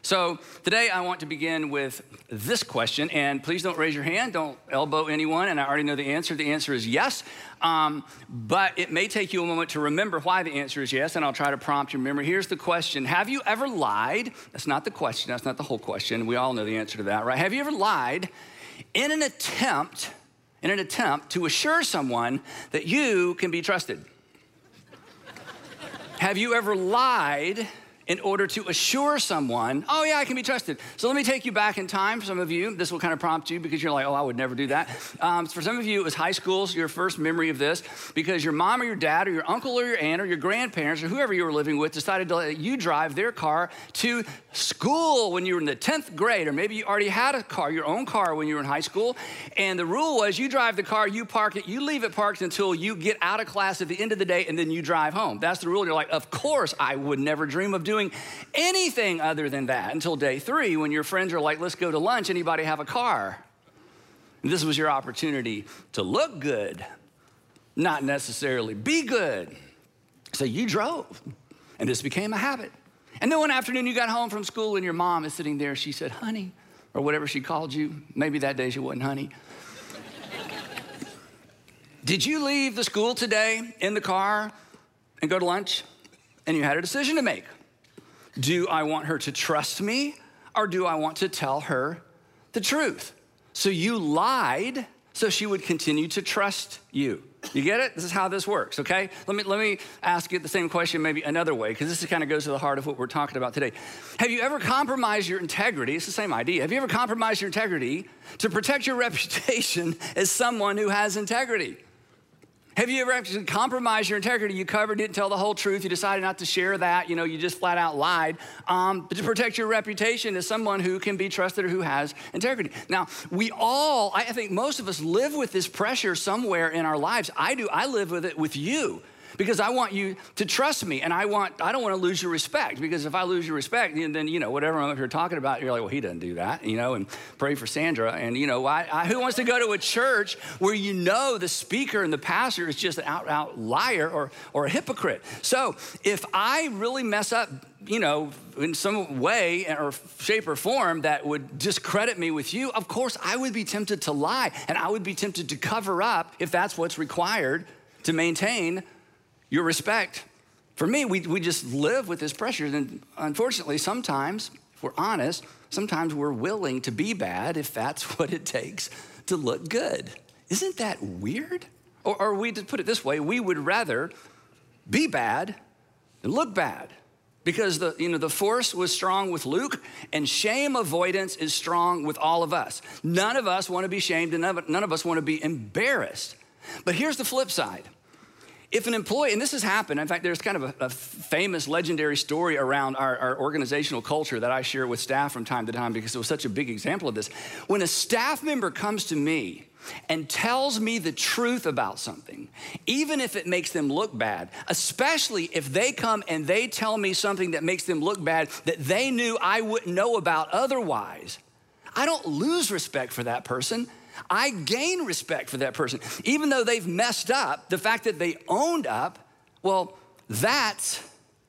So today I want to begin with this question, and please don't raise your hand, don't elbow anyone, and I already know the answer. The answer is yes, but it may take you a moment to remember why the answer is yes, and I'll try to prompt your memory. Here's the question. Have you ever lied? That's not the question, that's not the whole question. We all know the answer to that, right? Have you ever lied in an attempt to assure someone that you can be trusted? Have you ever lied in order to assure someone, oh yeah, I can be trusted? So let me take you back in time. For some of you, this will kind of prompt you because you're like, oh, I would never do that. For some of you, it was high school, so your first memory of this, because your mom or your dad or your uncle or your aunt or your grandparents or whoever you were living with decided to let you drive their car to school when you were in the 10th grade, or maybe you already had a car, your own car when you were in high school, and the rule was you drive the car, you park it, you leave it parked until you get out of class at the end of the day, and then you drive home. That's the rule. You're like, of course, I would never dream of doing anything other than that until day 3 when your friends are like, let's go to lunch, anybody have a car? And this was your opportunity to look good, not necessarily be good. So you drove, and this became a habit. And then one afternoon you got home from school and your mom is sitting there, she said, honey, or whatever she called you. Maybe that day she wasn't honey. Did you leave the school today in the car and go to lunch? And you had a decision to make. Do I want her to trust me, or do I want to tell her the truth? So you lied so she would continue to trust you. You get it? This is how this works, okay? Let me ask you the same question maybe another way, because this kind of goes to the heart of what we're talking about today. Have you ever compromised your integrity? It's the same idea. Have you ever compromised your integrity to protect your reputation as someone who has integrity? Have you ever actually compromised your integrity? You covered, didn't tell the whole truth. You decided not to share that. You just flat out lied. But to protect your reputation as someone who can be trusted or who has integrity. Now, I think most of us live with this pressure somewhere in our lives. I do. I live with it with you. Because I want you to trust me, and I don't want to lose your respect, because if I lose your respect, then, whatever I'm up here talking about, you're like, well, he doesn't do that, and pray for Sandra. And, who wants to go to a church where the speaker and the pastor is just an out liar or a hypocrite? So if I really mess up, in some way or shape or form that would discredit me with you, of course, I would be tempted to lie, and I would be tempted to cover up if that's what's required to maintain your respect. For me, we just live with this pressure. And unfortunately, sometimes, if we're honest, sometimes we're willing to be bad if that's what it takes to look good. Isn't that weird? Or we, to put it this way, we would rather be bad than look bad. Because the force was strong with Luke, and shame avoidance is strong with all of us. None of us want to be shamed, and none of us want to be embarrassed. But here's the flip side. If an employee, and this has happened, in fact, there's kind of a famous legendary story around our organizational culture that I share with staff from time to time because it was such a big example of this. When a staff member comes to me and tells me the truth about something, even if it makes them look bad, especially if they come and they tell me something that makes them look bad that they knew I wouldn't know about otherwise, I don't lose respect for that person. I gain respect for that person. Even though they've messed up, the fact that they owned up, well, that's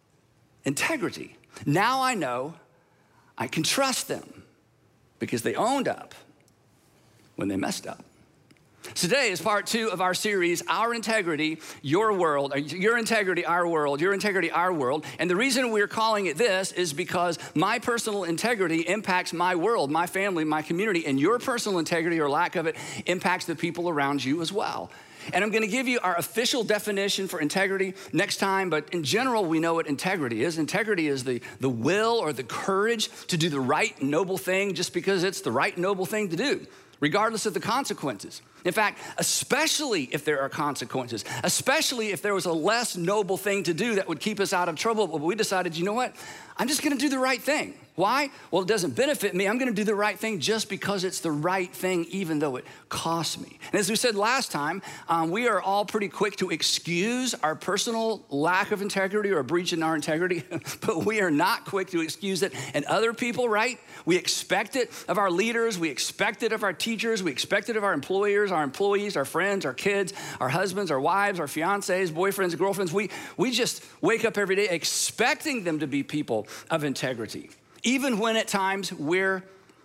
integrity. Now I know I can trust them because they owned up when they messed up. Today is part 2 of our series, Our Integrity, Your World, Your Integrity, Our World, Your Integrity, Our World. And the reason we're calling it this is because my personal integrity impacts my world, my family, my community, and your personal integrity or lack of it impacts the people around you as well. And I'm gonna give you our official definition for integrity next time, but in general, we know what integrity is. Integrity is the will or the courage to do the right, noble thing just because it's the right, noble thing to do, regardless of the consequences. In fact, especially if there are consequences, especially if there was a less noble thing to do that would keep us out of trouble, but we decided, you know what? I'm just gonna do the right thing. Why? Well, it doesn't benefit me. I'm gonna do the right thing just because it's the right thing, even though it costs me. And as we said last time, we are all pretty quick to excuse our personal lack of integrity or a breach in our integrity, but we are not quick to excuse it in other people, right? We expect it of our leaders. We expect it of our teachers. We expect it of our employers, our employees, our friends, our kids, our husbands, our wives, our fiancés, boyfriends, girlfriends. We just wake up every day expecting them to be people of integrity. even when at times we're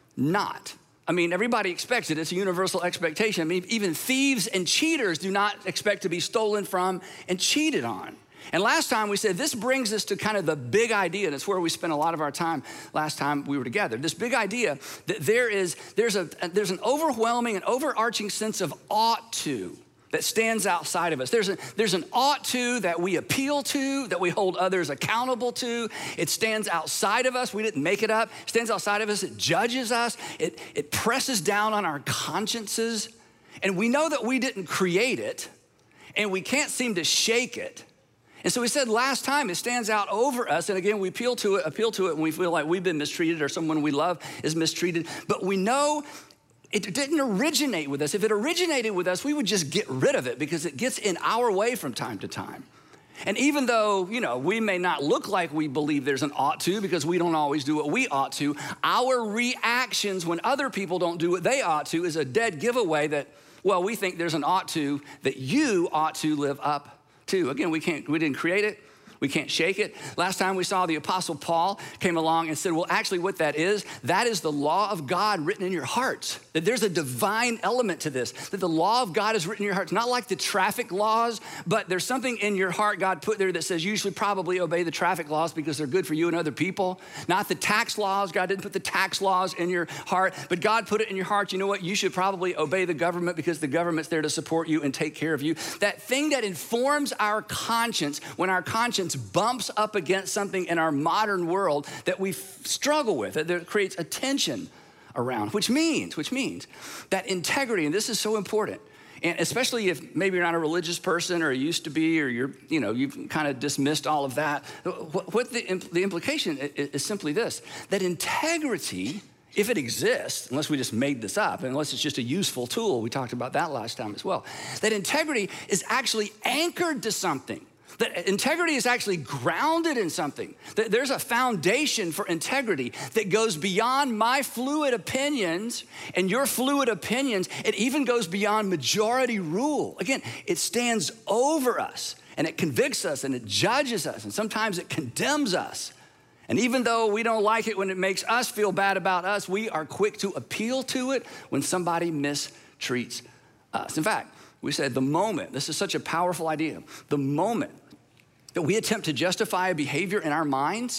not. I mean, everybody expects it. It's a universal expectation. I mean, even thieves and cheaters do not expect to be stolen from and cheated on. And last time we said this brings us to kind of the big idea. That's where we spent a lot of our time last time we were together. This big idea that there's an overwhelming and overarching sense of ought to that stands outside of us. There's an ought to that we appeal to, that we hold others accountable to. It stands outside of us. We didn't make it up. It stands outside of us. It judges us. It presses down on our consciences. And we know that we didn't create it, and we can't seem to shake it. And so we said last time it stands out over us. And again, we appeal to it when we feel like we've been mistreated or someone we love is mistreated. But we know it didn't originate with us. If it originated with us, we would just get rid of it because it gets in our way from time to time. And even though, we may not look like we believe there's an ought to because we don't always do what we ought to, our reactions when other people don't do what they ought to is a dead giveaway that, well, we think there's an ought to that you ought to live up to. Again, we didn't create it. We can't shake it. Last time we saw the Apostle Paul came along and said, well, actually what that is the law of God written in your hearts. That there's a divine element to this, that the law of God is written in your hearts. Not like the traffic laws, but there's something in your heart God put there that says you should probably obey the traffic laws because they're good for you and other people. Not the tax laws. God didn't put the tax laws in your heart, but God put it in your heart. You know what? You should probably obey the government because the government's there to support you and take care of you. That thing that informs our conscience when our conscience bumps up against something in our modern world that we struggle with, that creates a tension around, which means that integrity, and this is so important, and especially if maybe you're not a religious person or used to be, or you've kind of dismissed all of that, what the implication is simply this, that integrity, if it exists, unless we just made this up, unless it's just a useful tool, we talked about that last time as well, that integrity is actually anchored to something. That integrity is actually grounded in something. That there's a foundation for integrity that goes beyond my fluid opinions and your fluid opinions. It even goes beyond majority rule. Again, it stands over us and it convicts us and it judges us and sometimes it condemns us. And even though we don't like it when it makes us feel bad about us, we are quick to appeal to it when somebody mistreats us. In fact, we said this is such a powerful idea, the moment that we attempt to justify a behavior in our minds,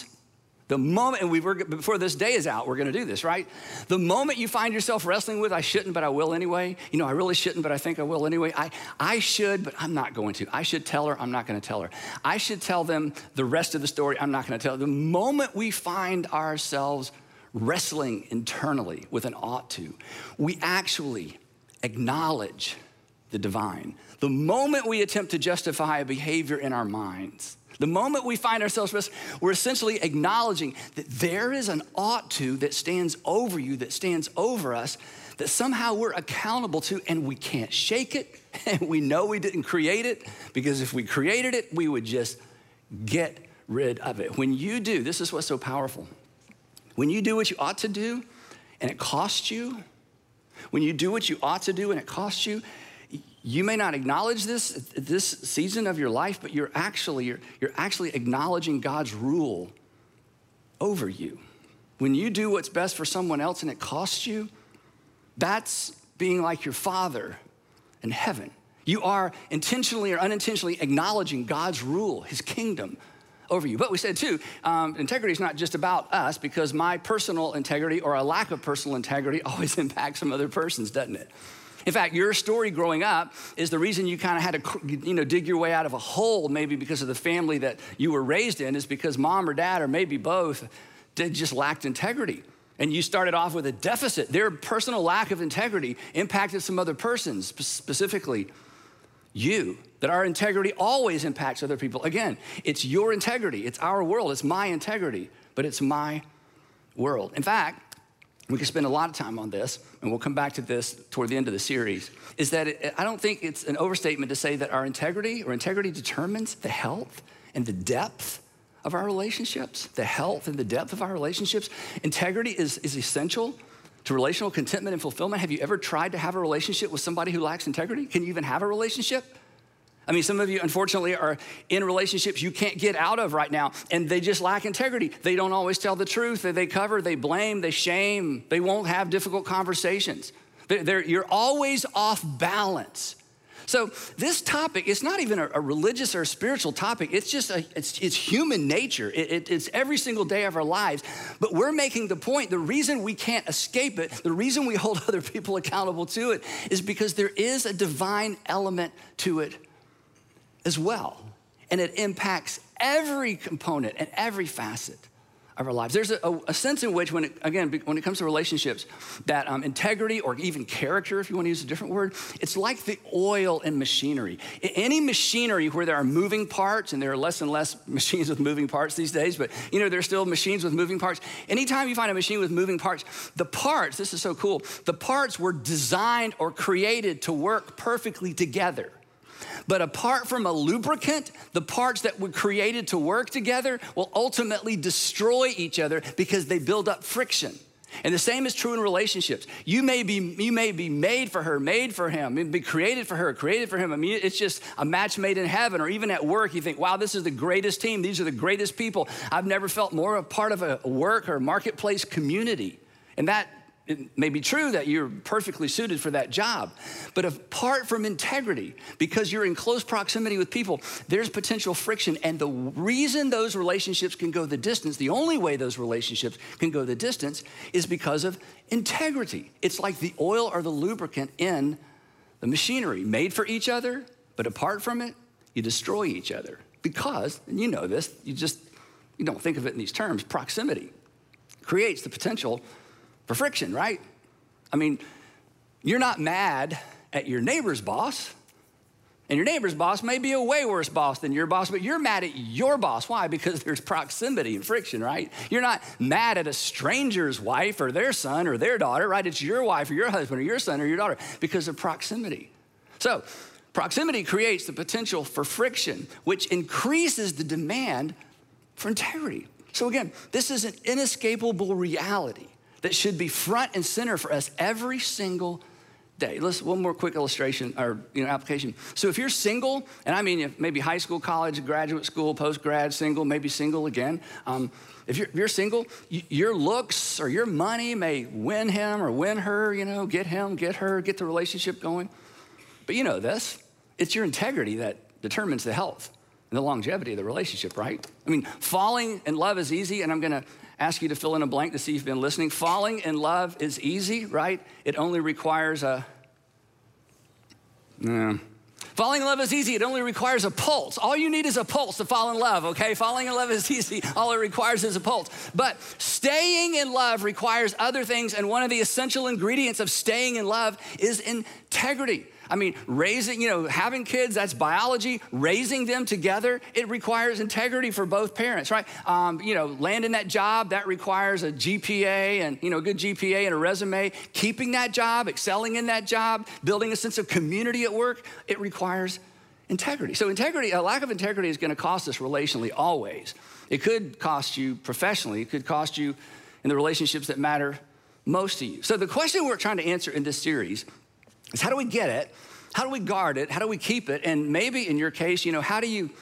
before this day is out, we're gonna do this, right? The moment you find yourself wrestling with, I shouldn't, but I will anyway. I really shouldn't, but I think I will anyway. I should, but I'm not going to. I should tell her, I'm not gonna tell her. I should tell them the rest of the story, I'm not gonna tell them. The moment we find ourselves wrestling internally with an ought to, we actually acknowledge the divine. The moment we attempt to justify a behavior in our minds, the moment we find ourselves, we're essentially acknowledging that there is an ought to that stands over you, that stands over us, that somehow we're accountable to, and we can't shake it, and we know we didn't create it, because if we created it, we would just get rid of it. When you do, this is what's so powerful. When you do what you ought to do, and it costs you, when you do what you ought to do and it costs you, you may not acknowledge this season of your life, but you're actually acknowledging God's rule over you. When you do what's best for someone else and it costs you, that's being like your Father in heaven. You are intentionally or unintentionally acknowledging God's rule, his kingdom over you. But we said too, integrity is not just about us, because my personal integrity or a lack of personal integrity always impacts some other person's, doesn't it? In fact, your story growing up is the reason you kind of had to, dig your way out of a hole, maybe because of the family that you were raised in, is because mom or dad, or maybe both, just lacked integrity. And you started off with a deficit. Their personal lack of integrity impacted some other persons, specifically you. That our integrity always impacts other people. Again, it's your integrity. It's our world. It's my integrity, but it's my world. In fact, we could spend a lot of time on this, and we'll come back to this toward the end of the series, is that I don't think it's an overstatement to say that our integrity determines the health and the depth of our relationships. The health and the depth of our relationships. Integrity is essential to relational contentment and fulfillment. Have you ever tried to have a relationship with somebody who lacks integrity? Can you even have a relationship? I mean, some of you, unfortunately, are in relationships you can't get out of right now, and they just lack integrity. They don't always tell the truth. They cover, they blame, they shame. They won't have difficult conversations. You're always off balance. So this topic, it's not even a religious or a spiritual topic. It's just, it's human nature. It's every single day of our lives. But we're making the point, the reason we can't escape it, the reason we hold other people accountable to it, is because there is a divine element to it as well. And it impacts every component and every facet of our lives. There's a sense in which, when it comes to relationships, that integrity, or even character, if you want to use a different word, it's like the oil in machinery. Any machinery where there are moving parts, and there are less and less machines with moving parts these days, but there's still machines with moving parts. Anytime you find a machine with moving parts, the parts, this is so cool, the parts were designed or created to work perfectly together. But apart from a lubricant, the parts that were created to work together will ultimately destroy each other because they build up friction. And the same is true in relationships. You may be made for her, made for him, be created for her, created for him. I mean, it's just a match made in heaven. Or even at work, you think, wow, this is the greatest team. These are the greatest people. I've never felt more a part of a work or marketplace community. And that, it may be true that you're perfectly suited for that job, but apart from integrity, because you're in close proximity with people, there's potential friction. And the reason those relationships can go the distance, the only way those relationships can go the distance, is because of integrity. It's like the oil or the lubricant in the machinery, made for each other, but apart from it, you destroy each other. Because, and you know this, you don't think of it in these terms, proximity creates the potential for friction, right? I mean, you're not mad at your neighbor's boss, and your neighbor's boss may be a way worse boss than your boss, but you're mad at your boss. Why? Because there's proximity and friction, right? You're not mad at a stranger's wife or their son or their daughter, right? It's your wife or your husband or your son or your daughter because of proximity. So proximity creates the potential for friction, which increases the demand for integrity. So again, this is an inescapable reality that should be front and center for us every single day. Listen, one more quick illustration or application. So if you're single, and I mean maybe high school, college, graduate school, post-grad, single, maybe single again. If you're single, your looks or your money may win him or win her, get him, get her, get the relationship going. But you know this, it's your integrity that determines the health and the longevity of the relationship, right? I mean, falling in love is easy, and I'm gonna ask you to fill in a blank to see if you've been listening. Falling in love is easy, right? It only requires Falling in love is easy. It only requires a pulse. All you need is a pulse to fall in love, okay? Falling in love is easy. All it requires is a pulse. But staying in love requires other things, and one of the essential ingredients of staying in love is integrity. I mean, having kids, that's biology. Raising them together, it requires integrity for both parents, right? Landing that job, that requires a GPA and, a good GPA and a resume. Keeping that job, excelling in that job, building a sense of community at work, it requires integrity. So a lack of integrity is gonna cost us relationally always. It could cost you professionally. It could cost you in the relationships that matter most to you. So the question we're trying to answer in this series is, how do we get it? How do we guard it? How do we keep it? And maybe in your case, how do you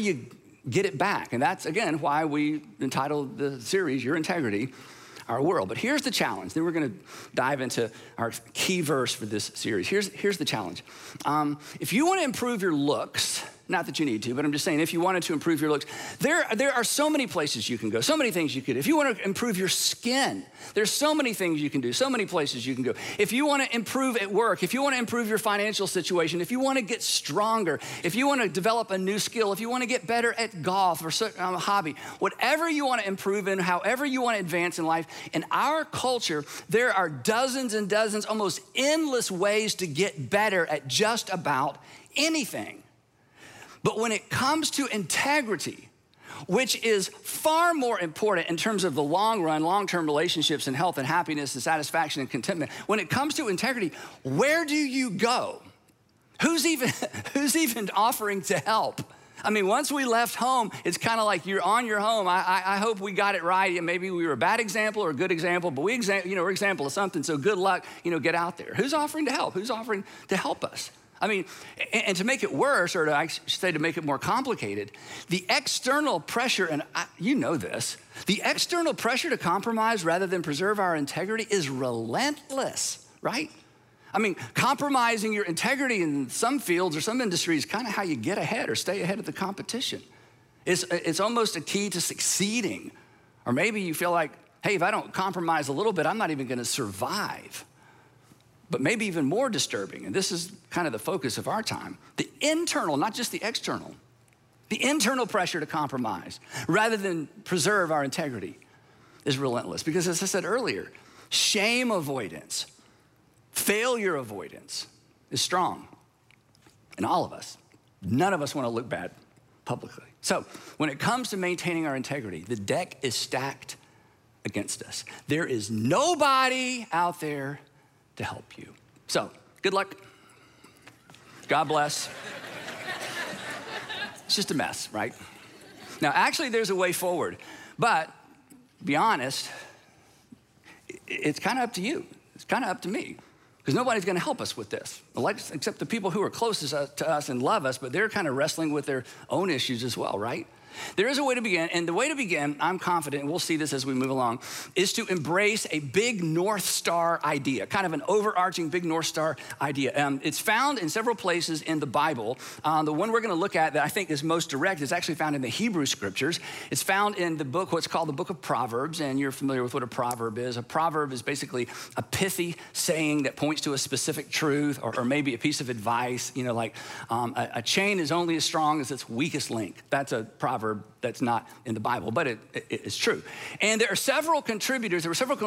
get it back? And that's, again, why we entitled the series, Your Integrity, Our World. But here's the challenge. Then we're gonna dive into our key verse for this series. Here's the challenge. If you wanna improve your looks, not that you need to, but I'm just saying, if you wanted to improve your looks, there are so many places you can go, so many things you could. If you want to improve your skin, there's so many things you can do, so many places you can go. If you want to improve at work, if you want to improve your financial situation, if you want to get stronger, if you want to develop a new skill, if you want to get better at golf or a hobby, whatever you want to improve in, however you want to advance in life, in our culture, there are dozens and dozens, almost endless ways to get better at just about anything. But when it comes to integrity, which is far more important in terms of the long run, long-term relationships and health and happiness and satisfaction and contentment, when it comes to integrity, where do you go? Who's even offering to help? I mean, once we left home, it's kind of like you're on your home. I hope we got it right. Maybe we were a bad example or a good example, but we're example of something, so good luck, get out there. Who's offering to help? Who's offering to help us? I mean, and to make it worse, or I should say to make it more complicated, the external pressure, and you know this, the external pressure to compromise rather than preserve our integrity is relentless, right? I mean, compromising your integrity in some fields or some industries is kind of how you get ahead or stay ahead of the competition. It's almost a key to succeeding. Or maybe you feel like, hey, if I don't compromise a little bit, I'm not even gonna survive. But maybe even more disturbing, and this is kind of the focus of our time, the internal, not just the external, the internal pressure to compromise rather than preserve our integrity is relentless. Because as I said earlier, shame avoidance, failure avoidance is strong in all of us. None of us want to look bad publicly. So when it comes to maintaining our integrity, the deck is stacked against us. There is nobody out there to help you. So good luck. God bless. It's just a mess, right? Now, actually, there's a way forward, but be honest, it's kind of up to you. It's kind of up to me, because nobody's gonna help us with this, except the people who are closest to us and love us, but they're kind of wrestling with their own issues as well, right? There is a way to begin, and the way to begin, I'm confident, and we'll see this as we move along, is to embrace a big North Star idea, kind of an overarching big North Star idea. It's found in several places in the Bible. The one we're gonna look at that I think is most direct is actually found in the Hebrew Scriptures. It's found in the book, what's called the book of Proverbs, and you're familiar with what a proverb is. A proverb is basically a pithy saying that points to a specific truth or maybe a piece of advice, you know, like a chain is only as strong as its weakest link. That's a proverb that's not in the Bible, but it is true. And there were several contributors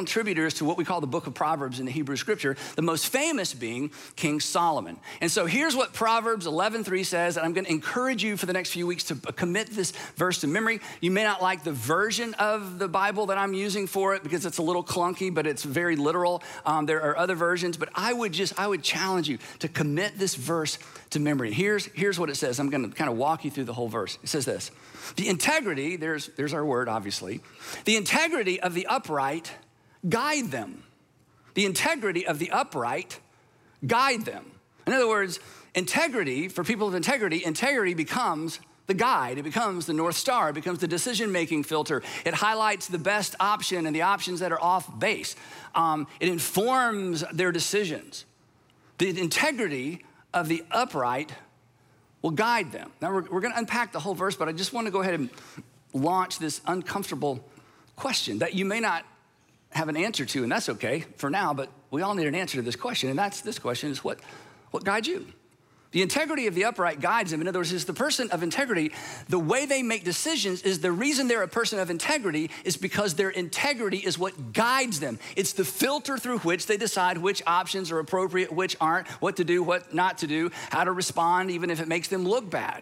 to what we call the book of Proverbs in the Hebrew Scripture, the most famous being King Solomon. And so here's what Proverbs 11:3 says, and I'm gonna encourage you for the next few weeks to commit this verse to memory. You may not like the version of the Bible that I'm using for it because it's a little clunky, but it's very literal. There are other versions, but I would challenge you to commit this verse to memory. Here's what it says. I'm gonna kind of walk you through the whole verse. It says this: the integrity, there's our word, obviously. The integrity of the upright, guide them. The integrity of the upright, guide them. In other words, integrity, for people of integrity becomes the guide. It becomes the North Star. It becomes the decision-making filter. It highlights the best option and the options that are off base. It informs their decisions. The integrity of the upright will guide them. Now, we're gonna unpack the whole verse, but I just wanna go ahead and launch this uncomfortable question that you may not have an answer to, and that's okay for now, but we all need an answer to this question, and this question is what guides you? The integrity of the upright guides them. In other words, is the person of integrity, the way they make decisions is the reason they're a person of integrity is because their integrity is what guides them. It's the filter through which they decide which options are appropriate, which aren't, what to do, what not to do, how to respond, even if it makes them look bad.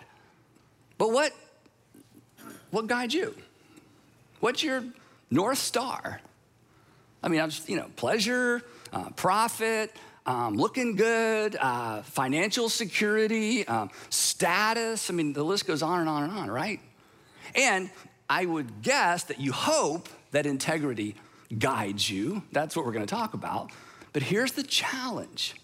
But what guides you? What's your North Star? I mean, pleasure, profit, looking good, financial security, status. I mean, the list goes on and on and on, right? And I would guess that you hope that integrity guides you. That's what we're gonna talk about. But here's the challenge.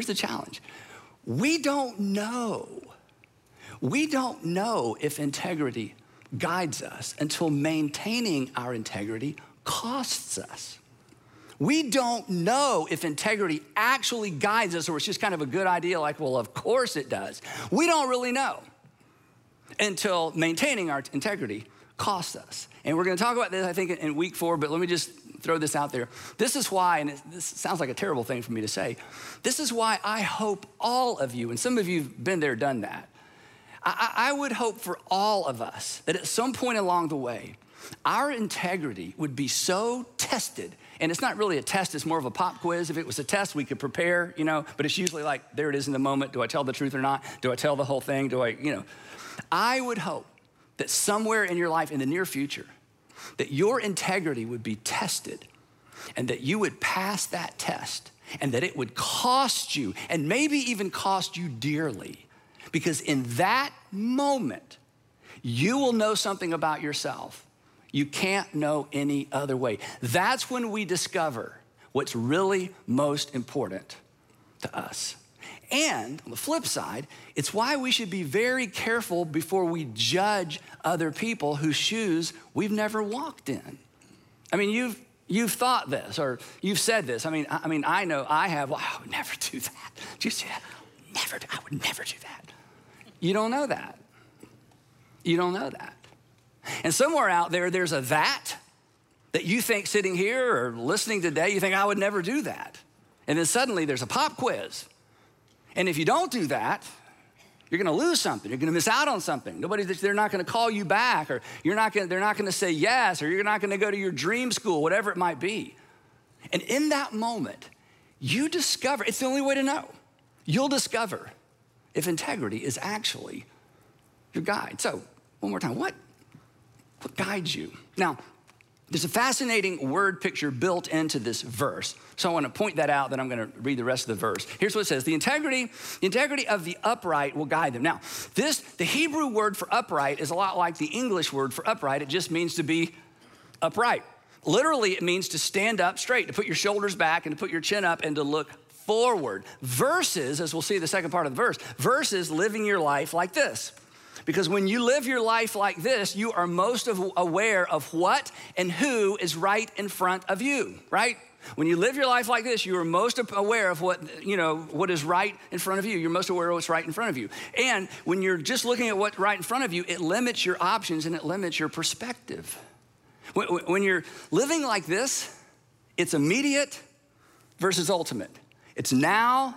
We don't know. We don't know if integrity guides us until maintaining our integrity costs us. We don't know if integrity actually guides us or it's just kind of a good idea like, well, of course it does. We don't really know until maintaining our integrity costs us. And we're gonna talk about this, I think, in week 4, but let me just throw this out there. This is why, and this sounds like a terrible thing for me to say, this is why I hope all of you, and some of you have been there, done that, I would hope for all of us that at some point along the way, our integrity would be so tested. And it's not really a test, it's more of a pop quiz. If it was a test, we could prepare, but it's usually like, there it is in the moment. Do I tell the truth or not? Do I tell the whole thing? I would hope that somewhere in your life in the near future, that your integrity would be tested and that you would pass that test and that it would cost you and maybe even cost you dearly. Because in that moment, you will know something about yourself you can't know any other way. That's when we discover what's really most important to us. And on the flip side, it's why we should be very careful before we judge other people whose shoes we've never walked in. I mean, you've thought this, or you've said this. I mean, I know I have. Well, I would never do that. Did you see that? I would never do that. You don't know that. You don't know that. And somewhere out there, there's a that you think sitting here or listening today, you think I would never do that. And then suddenly there's a pop quiz. And if you don't do that, you're gonna lose something. You're gonna miss out on something. They're not gonna call you back, or they're not gonna say yes, or you're not gonna go to your dream school, whatever it might be. And in that moment, you discover, it's the only way to know. You'll discover if integrity is actually your guide. So, one more time, what guides you? Now, there's a fascinating word picture built into this verse. So I want to point that out, then I'm going to read the rest of the verse. Here's what it says. The integrity of the upright will guide them. Now, the Hebrew word for upright is a lot like the English word for upright. It just means to be upright. Literally, it means to stand up straight, to put your shoulders back and to put your chin up and to look forward. Versus, as we'll see the second part of the verse, versus living your life like this. Because when you live your life like this, you are most aware of what and who is right in front of you, right? When you live your life like this, you are most aware of what is right in front of you. You're most aware of what's right in front of you. And when you're just looking at what's right in front of you, it limits your options and it limits your perspective. When you're living like this, it's immediate versus ultimate. It's now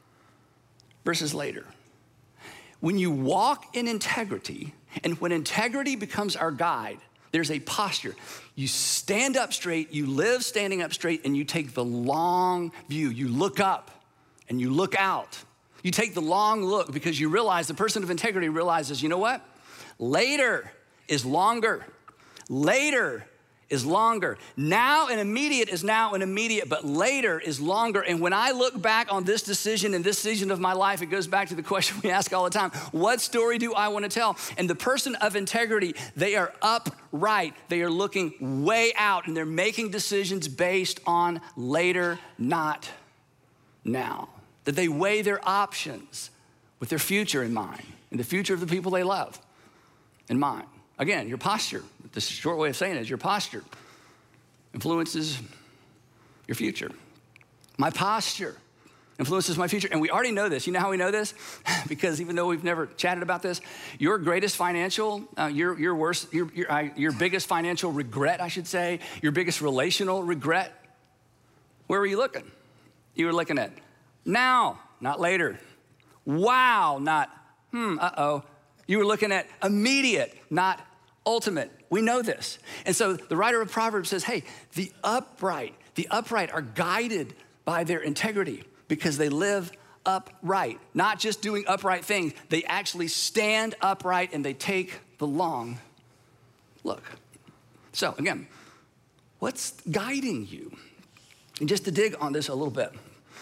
versus later. When you walk in integrity, and when integrity becomes our guide, there's a posture. You stand up straight, you live standing up straight, and you take the long view. You look up and you look out. You take the long look because you realize, the person of integrity realizes, you know what? Later is longer. Later is longer. Now and immediate is now and immediate, but later is longer. And when I look back on this decision and this season of my life, it goes back to the question we ask all the time. What story do I want to tell? And the person of integrity, they are upright. They are looking way out and they're making decisions based on later, not now. That they weigh their options with their future in mind and the future of the people they love in mind. Again, your posture, the short way of saying it is your posture influences your future. My posture influences my future. And we already know this. You know how we know this? Because even though we've never chatted about this, your greatest financial, your biggest financial regret, I should say, your biggest relational regret, where were you looking? You were looking at now, not later. Wow, not uh-oh. You were looking at immediate, not ultimate. We know this. And so the writer of Proverbs says, hey, the upright are guided by their integrity because they live upright, not just doing upright things. They actually stand upright and they take the long look. So again, what's guiding you? And just to dig on this a little bit,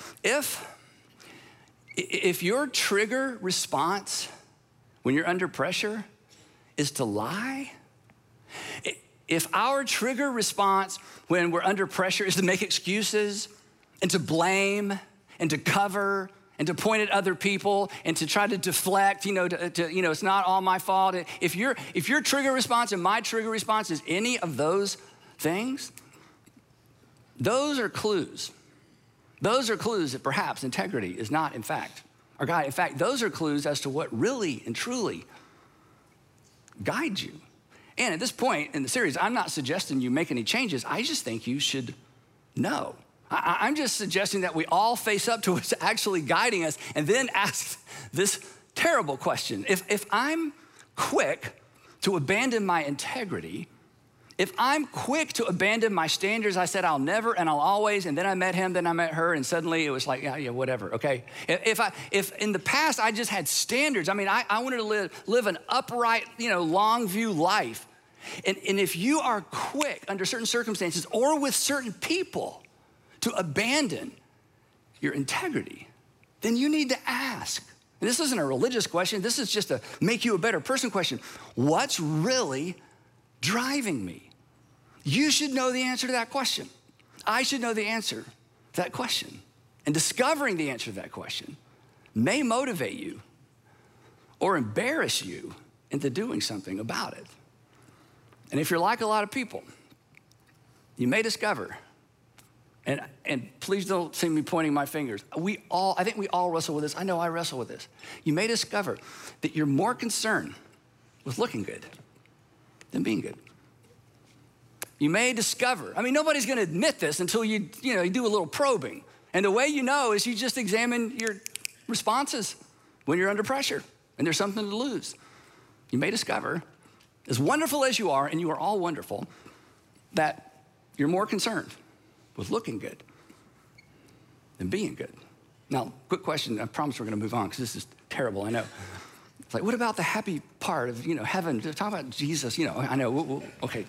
if your trigger response when you're under pressure is to lie, if our trigger response when we're under pressure is to make excuses and to blame and to cover and to point at other people and to try to deflect, it's not all my fault. If your trigger response and my trigger response is any of those things, those are clues. Those are clues that perhaps integrity is not, in fact, our guide. In fact, those are clues as to what really and truly guides you. And at this point in the series, I'm not suggesting you make any changes. I just think you should know. I'm just suggesting that we all face up to what's actually guiding us and then ask this terrible question. If I'm quick to abandon my integrity, if I'm quick to abandon my standards, I said I'll never and I'll always, and then I met him, then I met her, and suddenly it was like, yeah, whatever, okay? If in the past I just had standards, I wanted to live an upright, long view life. And if you are quick under certain circumstances or with certain people to abandon your integrity, then you need to ask. And this isn't a religious question. This is just a make you a better person question. What's really driving me? You should know the answer to that question. I should know the answer to that question. And discovering the answer to that question may motivate you or embarrass you into doing something about it. And if you're like a lot of people, you may discover, and please don't see me pointing my fingers. I think we all wrestle with this. I know I wrestle with this. You may discover that you're more concerned with looking good than being good. You may discover, nobody's gonna admit this until you do a little probing. And the way you know is you just examine your responses when you're under pressure and there's something to lose. You may discover, as wonderful as you are, and you are all wonderful, that you're more concerned with looking good than being good. Now, quick question, I promise we're gonna move on because this is terrible, I know. It's like, what about the happy part of, heaven? Talk about Jesus, I know, okay.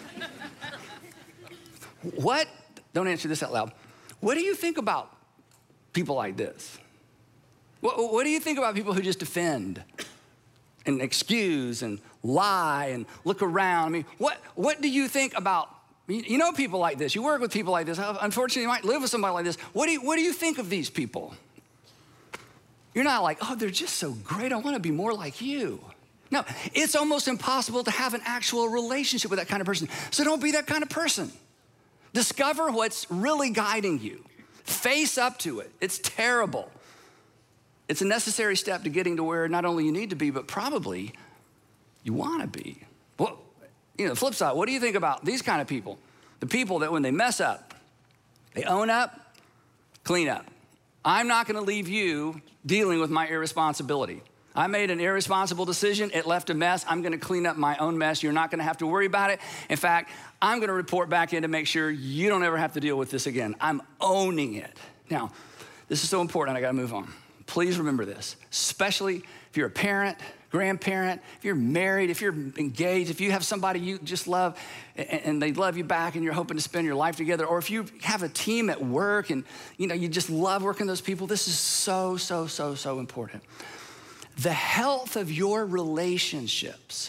What, don't answer this out loud. What do you think about people like this? What do you think about people who just defend and excuse and lie and look around? What do you think about, people like this? You work with people like this. Unfortunately, you might live with somebody like this. What do you think of these people? You're not like, oh, they're just so great. I want to be more like you. No, it's almost impossible to have an actual relationship with that kind of person. So don't be that kind of person. Discover what's really guiding you. Face up to it. It's terrible. It's a necessary step to getting to where not only you need to be, but probably you want to be. Well, the flip side, what do you think about these kind of people? The people that when they mess up, they own up, clean up. I'm not going to leave you dealing with my irresponsibility. I made an irresponsible decision. It left a mess. I'm going to clean up my own mess. You're not going to have to worry about it. In fact, I'm going to report back in to make sure you don't ever have to deal with this again. I'm owning it. Now, this is so important. I got to move on. Please remember this, especially if you're a parent, grandparent, if you're married, if you're engaged, if you have somebody you just love and they love you back and you're hoping to spend your life together, or if you have a team at work and you just love working with those people, this is so, so, so, so important. The health of your relationships,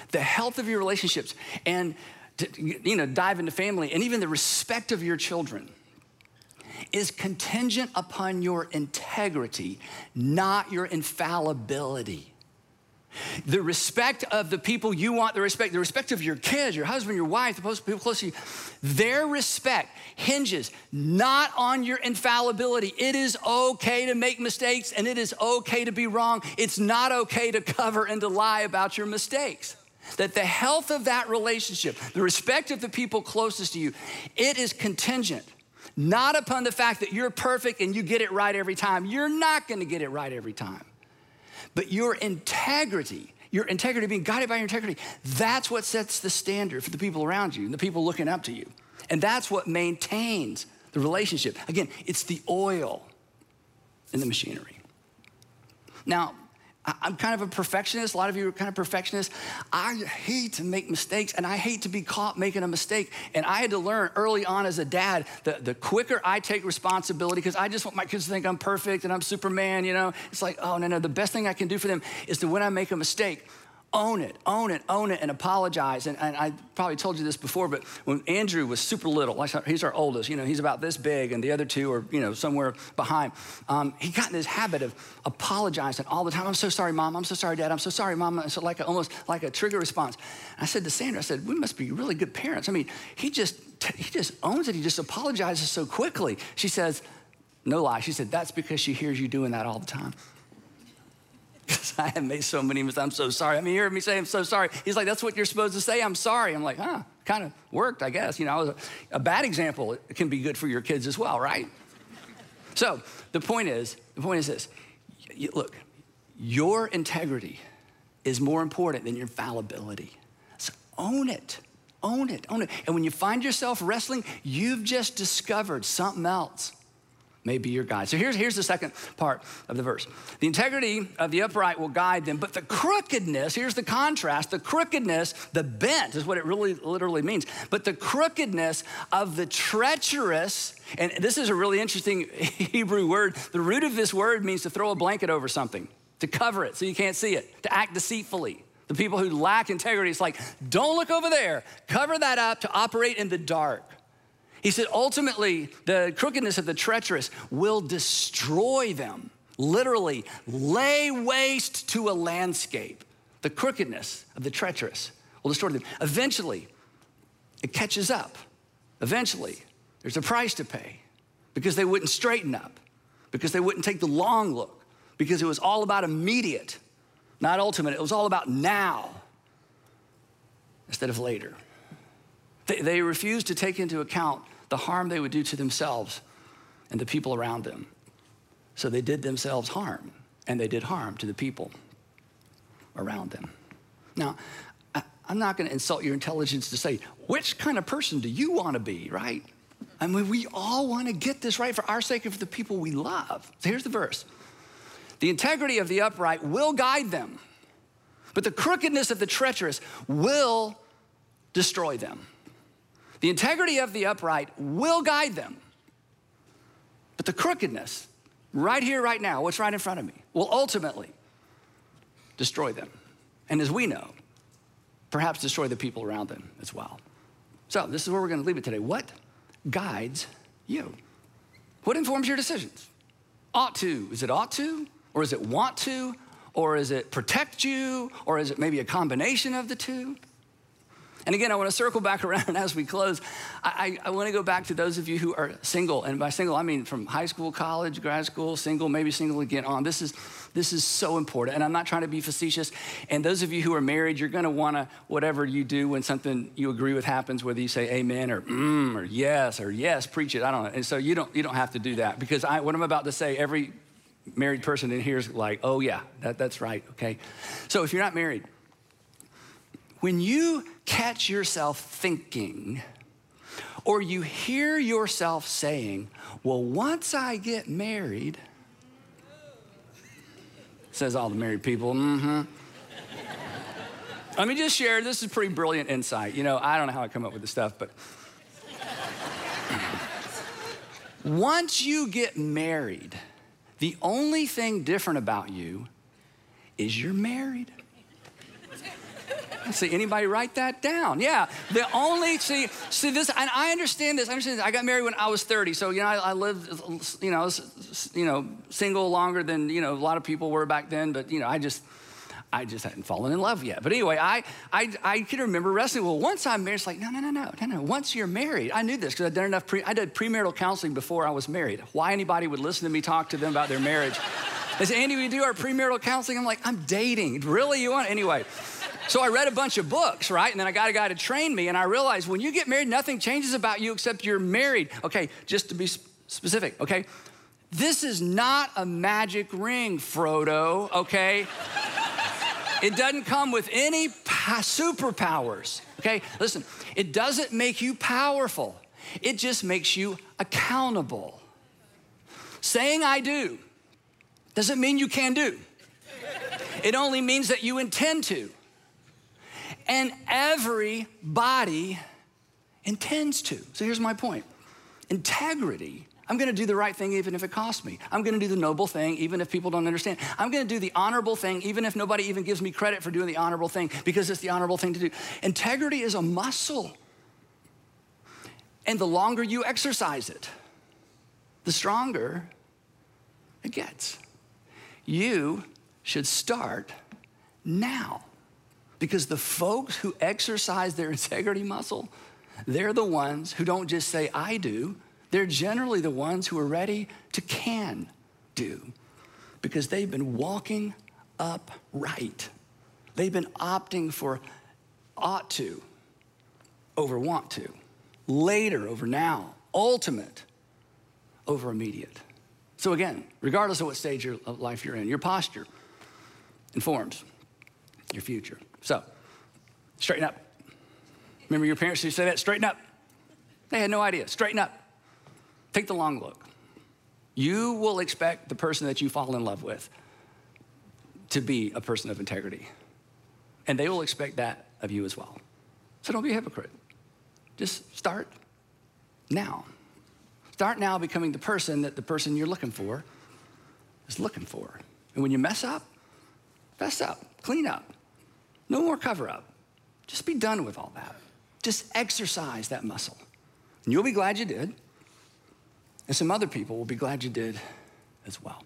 and dive into family and even the respect of your children is contingent upon your integrity, not your infallibility. The respect of the people you want, the respect of your kids, your husband, your wife, the people close to you, their respect hinges not on your infallibility. It is okay to make mistakes and it is okay to be wrong. It's not okay to cover and to lie about your mistakes. That the health of that relationship, the respect of the people closest to you, it is contingent not upon the fact that you're perfect and you get it right every time. You're not gonna get it right every time. But your integrity, being guided by your integrity, that's what sets the standard for the people around you and the people looking up to you. And that's what maintains the relationship. Again, it's the oil in the machinery. Now, I'm kind of a perfectionist. A lot of you are kind of perfectionists. I hate to make mistakes and I hate to be caught making a mistake. And I had to learn early on as a dad, the quicker I take responsibility, because I just want my kids to think I'm perfect and I'm Superman, It's like, oh, no, the best thing I can do for them is to when I make a mistake, own it, and apologize. And I probably told you this before, but when Andrew was super little, he's our oldest, he's about this big and the other two are, somewhere behind. He got in this habit of apologizing all the time. I'm so sorry, Mom. I'm so sorry, Dad. I'm so sorry, Mom. So almost like a trigger response. I said to Sandra, we must be really good parents. He just owns it. He just apologizes so quickly. She says, no lie. She said, that's because she hears you doing that all the time. Because I have made so many mistakes. I'm so sorry. You heard me say I'm so sorry. He's like, that's what you're supposed to say. I'm sorry. I'm like, kind of worked, I guess. I was a bad example. It can be good for your kids as well, right? So the point is this. Look, your integrity is more important than your fallibility. So own it. And when you find yourself wrestling, you've just discovered something else may be your guide. So here's the second part of the verse. The integrity of the upright will guide them, but the crookedness, here's the contrast, the crookedness, the bent is what it really literally means, but the crookedness of the treacherous, and this is a really interesting Hebrew word. The root of this word means to throw a blanket over something, to cover it so you can't see it, to act deceitfully. The people who lack integrity, it's like, don't look over there, cover that up to operate in the dark. He said, ultimately, the crookedness of the treacherous will destroy them. literally lay waste to a landscape. The crookedness of the treacherous will destroy them. Eventually, it catches up. Eventually, there's a price to pay because they wouldn't straighten up, because they wouldn't take the long look, because it was all about immediate, not ultimate. It was all about now instead of later. They refused to take into account the harm they would do to themselves and the people around them. So they did themselves harm, and they did harm to the people around them. Now, I'm not going to insult your intelligence to say, which kind of person do you want to be, right? I mean, we all want to get this right for our sake and for the people we love. So here's the verse. The integrity of the upright will guide them, but the crookedness of the treacherous will destroy them. The integrity of the upright will guide them, but the crookedness, right here, right now, what's right in front of me, will ultimately destroy them. And as we know, perhaps destroy the people around them as well. So this is where we're going to leave it today. What guides you? What informs your decisions? Ought to. Is it ought to? Or is it want to? Or is it protect you? Or is it maybe a combination of the two? And again, I want to circle back around as we close. I want to go back to those of you who are single. And by single, I mean from high school, college, grad school, single, maybe single again on. This is so important. And I'm not trying to be facetious. And those of you who are married, you're going to want to, whatever you do when something you agree with happens, whether you say amen or yes, preach it. I don't know. And so you don't have to do that, because what I'm about to say, every married person in here is like, oh yeah, that's right, okay? So if you're not married, when you catch yourself thinking, or you hear yourself saying, well, once I get married, says all the married people, Let me just share, this is pretty brilliant insight. You know, I don't know how I come up with this stuff, but once you get married, the only thing different about you is you're married. See, anybody write that down? Yeah, the only, see this, and I understand this. I got married when I was 30, so, I lived, single longer than, a lot of people were back then, but, I just hadn't fallen in love yet. But anyway, I can remember wrestling. Well, once I'm married, it's like, no. Once you're married, I knew this because I'd done enough, I did premarital counseling before I was married. Why anybody would listen to me talk to them about their marriage. They say, Andy, we do our premarital counseling. I'm like, I'm dating. Really, you want? Anyway. So I read a bunch of books, right? And then I got a guy to train me, and I realized when you get married, nothing changes about you except you're married. Okay, just to be specific, okay? This is not a magic ring, Frodo, okay? It doesn't come with any superpowers, okay? Listen, it doesn't make you powerful. It just makes you accountable. Saying I do doesn't mean you can do. It only means that you intend to. And everybody intends to. So here's my point. Integrity. I'm going to do the right thing even if it costs me. I'm going to do the noble thing even if people don't understand. I'm going to do the honorable thing even if nobody even gives me credit for doing the honorable thing, because it's the honorable thing to do. Integrity is a muscle. And the longer you exercise it, the stronger it gets. You should start now. Because the folks who exercise their integrity muscle, they're the ones who don't just say, I do. They're generally the ones who are ready to can do, because they've been walking upright. They've been opting for ought to over want to, later over now, ultimate over immediate. So again, regardless of what stage of life you're in, your posture informs your future. So, straighten up. Remember your parents who say that? Straighten up. They had no idea. Straighten up. Take the long look. You will expect the person that you fall in love with to be a person of integrity. And they will expect that of you as well. So don't be a hypocrite. Just start now. Start now becoming the person that the person you're looking for is looking for. And when you mess up, clean up. No more cover up. Just be done with all that. Just exercise that muscle. And you'll be glad you did. And some other people will be glad you did as well.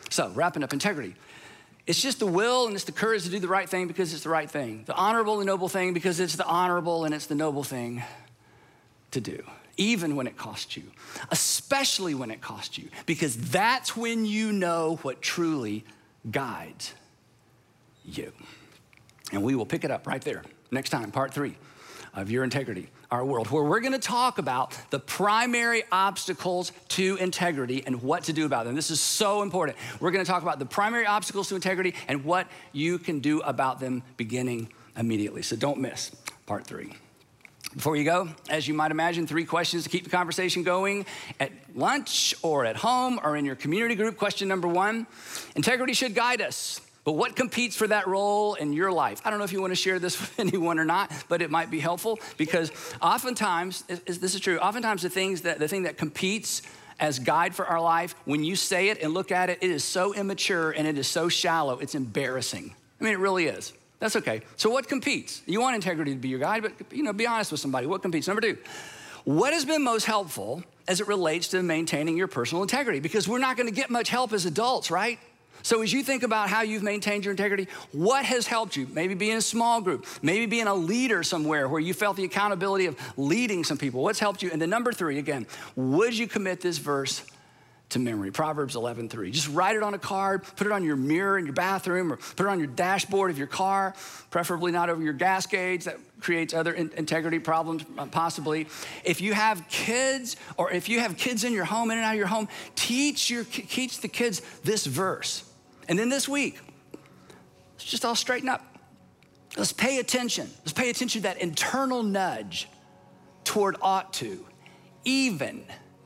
So wrapping up, integrity. It's just the will and it's the courage to do the right thing because it's the right thing. The honorable and noble thing because it's the honorable and it's the noble thing to do. Even when it costs you, especially when it costs you, because that's when you know what truly guides you. And we will pick it up right there next time, part 3 of Your Integrity, Our World, where we're gonna talk about the primary obstacles to integrity and what to do about them. This is so important. We're gonna talk about the primary obstacles to integrity and what you can do about them beginning immediately. So don't miss part 3. Before you go, as you might imagine, 3 questions to keep the conversation going at lunch or at home or in your community group. Question number 1, integrity should guide us, but what competes for that role in your life? I don't know if you want to share this with anyone or not, but it might be helpful because oftentimes, this is true, oftentimes the thing that competes as guide for our life, when you say it and look at it, it is so immature and it is so shallow, it's embarrassing. I mean, it really is. That's okay. So what competes? You want integrity to be your guide, but be honest with somebody. What competes? Number 2, what has been most helpful as it relates to maintaining your personal integrity? Because we're not gonna get much help as adults, right? So as you think about how you've maintained your integrity, what has helped you? Maybe being a small group, maybe being a leader somewhere where you felt the accountability of leading some people. What's helped you? And then number 3, again, would you commit this verse to memory? Proverbs 11:3. Just write it on a card, put it on your mirror in your bathroom, or put it on your dashboard of your car, preferably not over your gas gauge. That creates other integrity problems, possibly. If you have kids, or if you have kids in your home, in and out of your home, teach the kids this verse. And then this week, let's just all straighten up. Let's pay attention. Let's pay attention to that internal nudge toward ought to, even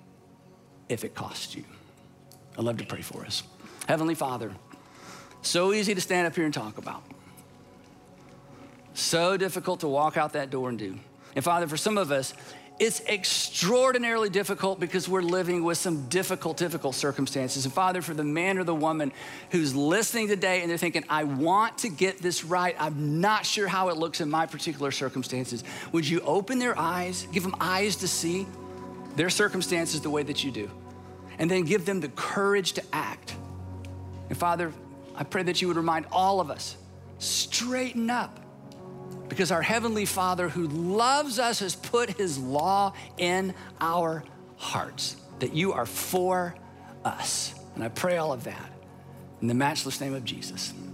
if it costs you. I'd love to pray for us. Heavenly Father, so easy to stand up here and talk about. So difficult to walk out that door and do. And Father, for some of us, it's extraordinarily difficult because we're living with some difficult circumstances. And Father, for the man or the woman who's listening today and they're thinking, I want to get this right, I'm not sure how it looks in my particular circumstances, would you open their eyes, give them eyes to see their circumstances the way that you do, and then give them the courage to act. And Father, I pray that you would remind all of us, straighten up, because our Heavenly Father who loves us has put his law in our hearts, that you are for us. And I pray all of that in the matchless name of Jesus.